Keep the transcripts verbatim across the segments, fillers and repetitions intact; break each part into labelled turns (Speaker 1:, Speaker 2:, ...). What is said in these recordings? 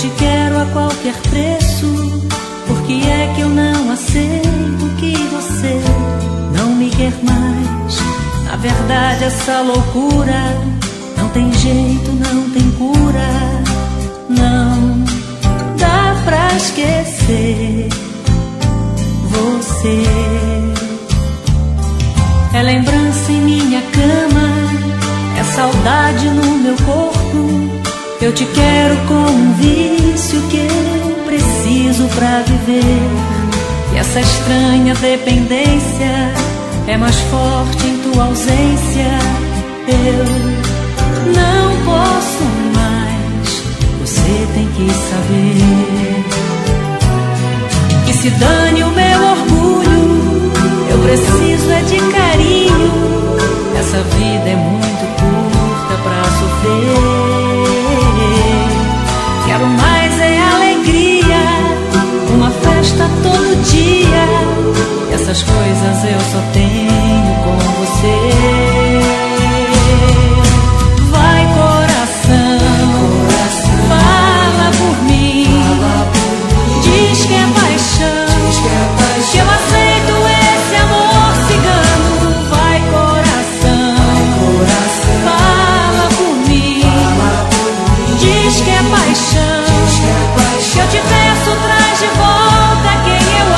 Speaker 1: te quero a qualquer preço. Por que é que eu não aceito que você não me quer mais? Na verdade essa loucura não tem jeito, não tem cura. Não dá pra esquecer você. É lembrança em minha cama, é saudade no meu corpo. Eu te quero com um vício que eu preciso pra viver. E essa estranha dependência é mais forte em tua ausência. Eu não posso mais, você tem que saber. Que se dane o meu orgulho, eu preciso é de carinho. Essa vida é muito curta pra sofrer. Quero mais é alegria, uma festa todo dia. Essas coisas eu só tenho com você. Vai coração, fala por mim, diz que é paixão, que eu aceito esse amor cigano. Vai coração, fala por mim, diz que é paixão, que eu te peço, traz de volta quem eu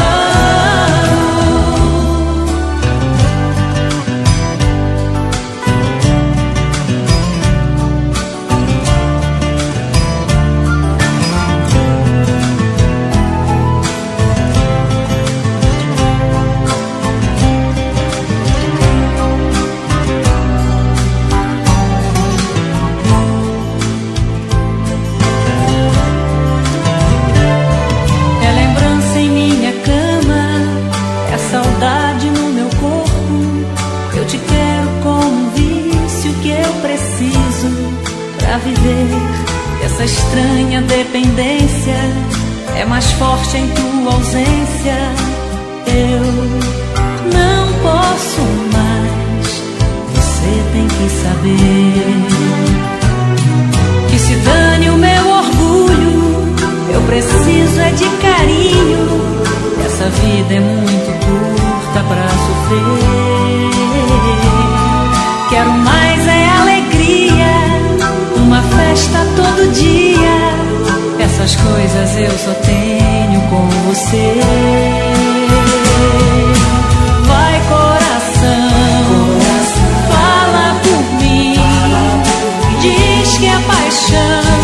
Speaker 1: viver. Essa estranha dependência é mais forte em tua ausência. Eu não posso mais, você tem que saber. Que se dane o meu orgulho, eu preciso é de carinho. Essa vida é muito curta pra sofrer. Quero mais é alegria, uma festa todo dia. Essas coisas eu só tenho com você. Vai coração, fala por mim, diz que é paixão,